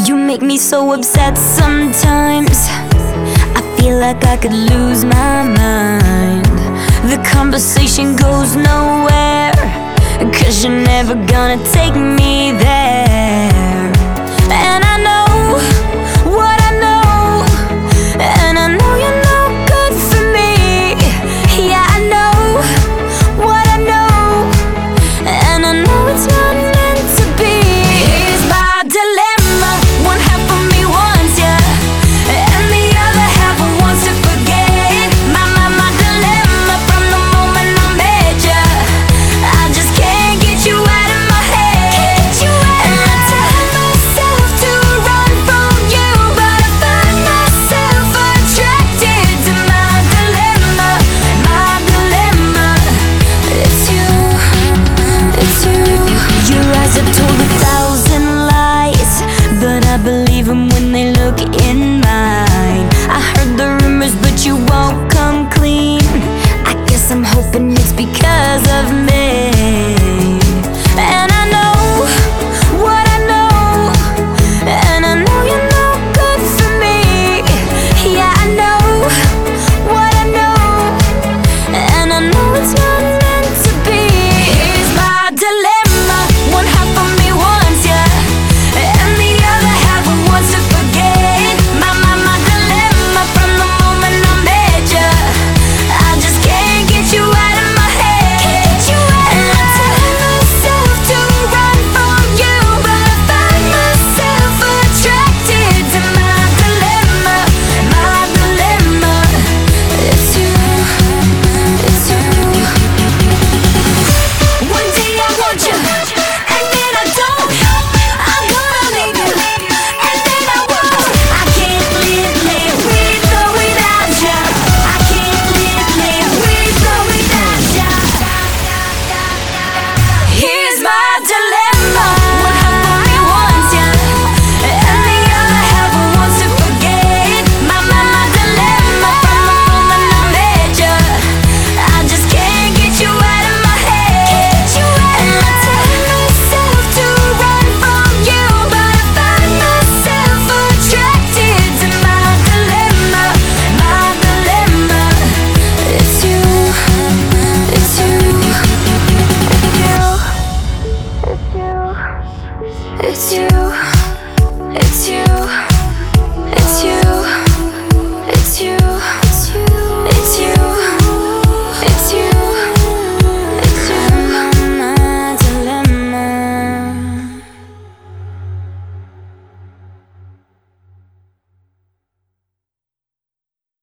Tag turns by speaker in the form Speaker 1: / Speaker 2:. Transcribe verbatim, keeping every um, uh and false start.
Speaker 1: You make me so upset sometimes. I feel like I could lose my mind. The conversation goes nowhere, 'cause you're never gonna take me there. And I know what I know, and I know you're no good for me. Yeah, I know what I know, and I know it's not meant to be. Here's my dilemma. One half of me wants you, and the other half wants to forget. My, my, my dilemma from the moment I met you. I just can't get you out of my head. Get you out. And I tell myself to run from you, but I find myself attracted to my dilemma. My dilemma. It's you, it's you. Your eyes have told a thousand lies, but I believe them when they look in mine. I heard the rumors, but you won't come clean. I guess I'm hoping it's because of me.